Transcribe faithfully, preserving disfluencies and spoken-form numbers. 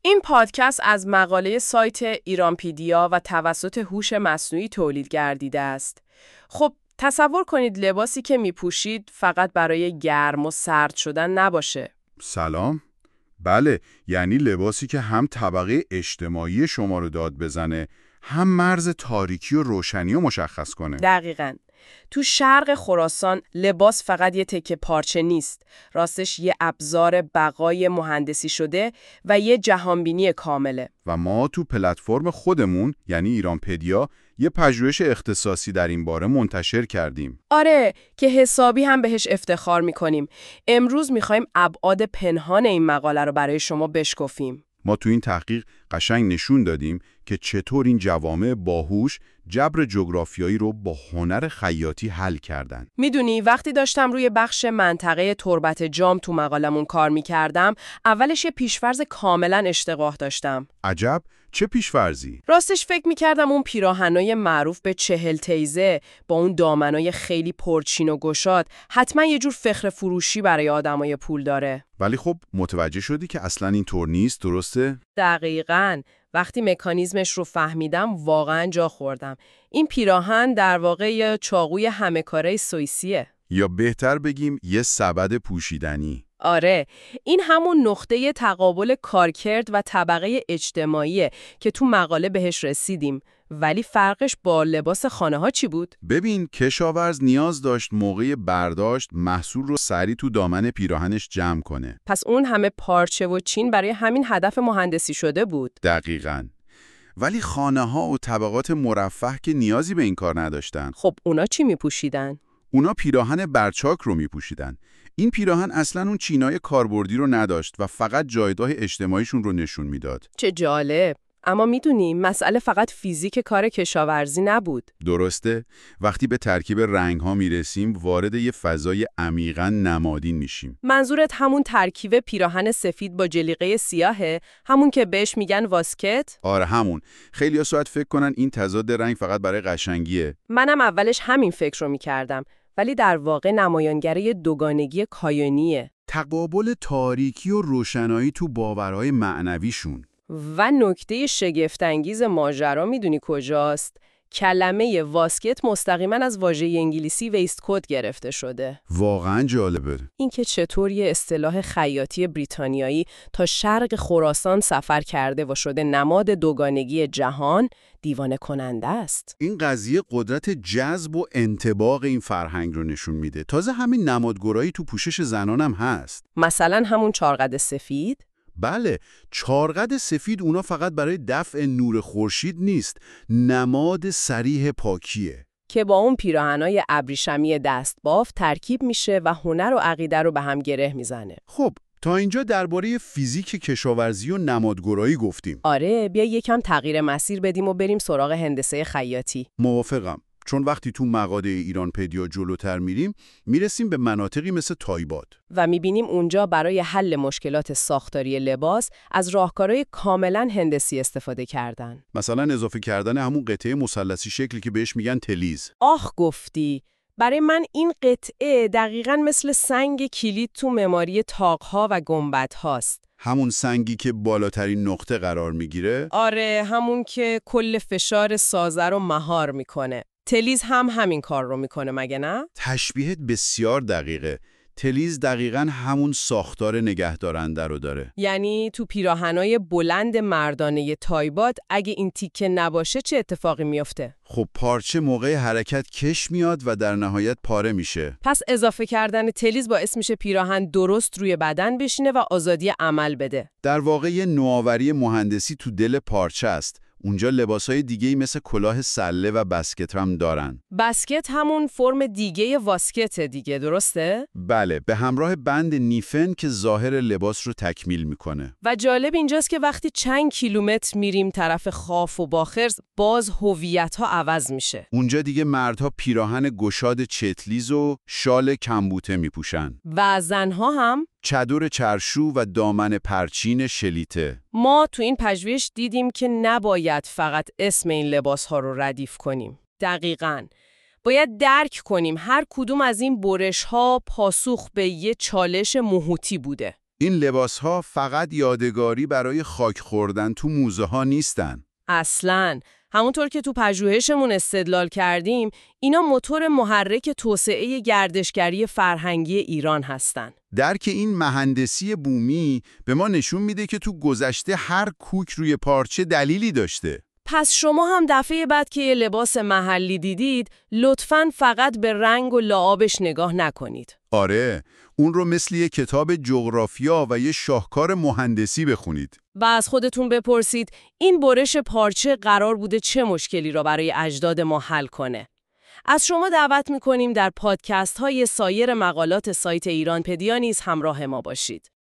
این پادکست از مقاله سایت ایرانپیدیا و توسط هوش مصنوعی تولید گردیده است. خب تصور کنید لباسی که میپوشید فقط برای گرم و سرد شدن نباشه. سلام؟ بله، یعنی لباسی که هم طبقه اجتماعی شما رو داد بزنه، هم مرز تاریکی و روشنی رو مشخص کنه. دقیقاً. تو شرق خراسان لباس فقط یه تکه پارچه نیست. راستش یه ابزار بقای مهندسی شده و یه جهانبینی کامله. و ما تو پلتفرم خودمون یعنی ایرانپدیا یه پژوهش اختصاصی در این باره منتشر کردیم. آره که حسابی هم بهش افتخار میکنیم. امروز میخوایم ابعاد پنهان این مقاله رو برای شما بشکفیم. ما تو این تحقیق قشنگ نشون دادیم که چطور این جوامع باهوش جبر جغرافیایی رو با هنر خیاطی حل کردن. میدونی وقتی داشتم روی بخش منطقه تربت جام تو مقالمون کار میکردم، اولش یه پیشفرض کاملا اشتباه داشتم. عجب؟ چه پیشفرضی؟ راستش فکر میکردم اون پیراهنای معروف به چهل تیزه با اون دامنای خیلی پرچین و گشاد حتما یه جور فخر فروشی برای آدمای پول داره. ولی خب متوجه شدی که اصلا این طور نیست، درسته؟ دقیقاً. وقتی مکانیزمش رو فهمیدم واقعاً جا خوردم. این پیراهن در واقع یه چاقوی همه کاره سوئیسیه. یا بهتر بگیم یه سبد پوشیدنی. آره، این همون نقطه تقابل کارکرد و طبقه اجتماعیه که تو مقاله بهش رسیدیم. ولی فرقش با لباس خانه ها چی بود؟ ببین، کشاورز نیاز داشت موقع برداشت محصول رو سریع تو دامن پیراهنش جمع کنه. پس اون همه پارچه و چین برای همین هدف مهندسی شده بود. دقیقاً. ولی خانه ها و طبقات مرفه که نیازی به این کار نداشتن. خب اونا چی می پوشیدن؟ اونا پیراهن برچاک رو می پوشیدن. این پیراهن اصلاً اون چینای کاربردی رو نداشت و فقط جایگاه اجتماعیشون رو نشون میداد. چه جالب. اما میدونی مسئله فقط فیزیک کار کشاورزی نبود. درسته؟ وقتی به ترکیب رنگ‌ها میرسیم وارد یه فضای عمیقاً نمادین میشیم. منظورت همون ترکیب پیراهن سفید با جلیقه سیاهه؟ همون که بهش میگن واسکت؟ آره همون. خیلی‌ها شاید فکر کنن این تضاد رنگ فقط برای قشنگیه. منم اولش همین فکر رو میکردم. ولی در واقع نمایانگری دوگانگی کایونیه. تقابل تاریکی و روشنایی تو باورهای معنویشون. و نکته شگفت‌انگیز ماجرا میدونی کجاست؟ کلمه واسکت مستقیما از واژه انگلیسی ویستکوت گرفته شده. واقعا جالبه. اینکه چطور یه اصطلاح خیاطی بریتانیایی تا شرق خراسان سفر کرده و شده نماد دوگانگی جهان، دیوانه کننده است. این قضیه قدرت جذب و انطباق این فرهنگ رو نشون میده. تازه همین نمادگرایی تو پوشش زنانم هست. مثلا همون چارقد سفید؟ بله، چارقد سفید اونا فقط برای دفع نور خورشید نیست، نماد صریح پاکیه که با اون پیراهنای ابریشمی دستباف ترکیب میشه و هنر و عقیده رو به هم گره میزنه. خب تا اینجا درباره فیزیک کشاورزی و نمادگرایی گفتیم. آره، بیا یکم تغییر مسیر بدیم و بریم سراغ هندسه خیاطی. موافقم. چون وقتی تو مقاله ایرانپدیا جلوتر میریم میرسیم به مناطقی مثل تایباد و میبینیم اونجا برای حل مشکلات ساختاری لباس از راهکارهای کاملا هندسی استفاده کردن. مثلا اضافه کردن همون قطعه مثلثی شکلی که بهش میگن تلیز. آخ گفتی. برای من این قطعه دقیقاً مثل سنگ کلید تو معماری طاق‌ها و گنبدهاست. همون سنگی که بالاترین نقطه قرار میگیره؟ آره، همون که کل فشار سازه رو مهار میکنه. تلیز هم همین کار رو میکنه مگه نه؟ تشبیهت بسیار دقیقه. تلیز دقیقاً همون ساختار نگهدارنده رو داره. یعنی تو پیراهنای بلند مردانه تایباد اگه این تیکه نباشه چه اتفاقی میفته؟ خب پارچه موقع حرکت کش میاد و در نهایت پاره میشه. پس اضافه کردن تلیز باعث میشه پیراهن درست روی بدن بشینه و آزادی عمل بده. در واقع یه نوآوری مهندسی تو دل پارچه است. اونجا لباسای دیگه‌ای مثل کلاه سله و بسکت هم دارن. بسکت همون فرم دیگه واسکت دیگه، درسته؟ بله، به همراه بند نیفن که ظاهر لباس رو تکمیل میکنه. و جالب اینجاست که وقتی چند کیلومتر میریم طرف خاف و باخرز باز هویت‌ها عوض میشه. اونجا دیگه مردها پیراهن گشاد چتلیز و شال کمبوته میپوشن. و زنها هم چادر چرشو و دامن پرچین شلیته. ما تو این پژوهش دیدیم که نباید فقط اسم این لباس‌ها رو ردیف کنیم. دقیقاً. باید درک کنیم هر کدوم از این برش‌ها پاسخ به یه چالش محیطی بوده. این لباس‌ها فقط یادگاری برای خاک خوردن تو موزه ها نیستن. اصلاً. همونطور که تو پژوهشمون استدلال کردیم، اینا موتور محرک توسعه گردشگری فرهنگی ایران هستن. درک این مهندسی بومی به ما نشون میده که تو گذشته هر کوک روی پارچه دلیلی داشته. پس شما هم دفعه بعد که یه لباس محلی دیدید، لطفاً فقط به رنگ و لعابش نگاه نکنید. آره، اون رو مثل یه کتاب جغرافیا و یه شاهکار مهندسی بخونید. و از خودتون بپرسید این برش پارچه قرار بوده چه مشکلی را برای اجداد ما حل کنه. از شما دعوت می‌کنیم در پادکست های سایر مقالات سایت ایرانپدیا نیز همراه ما باشید.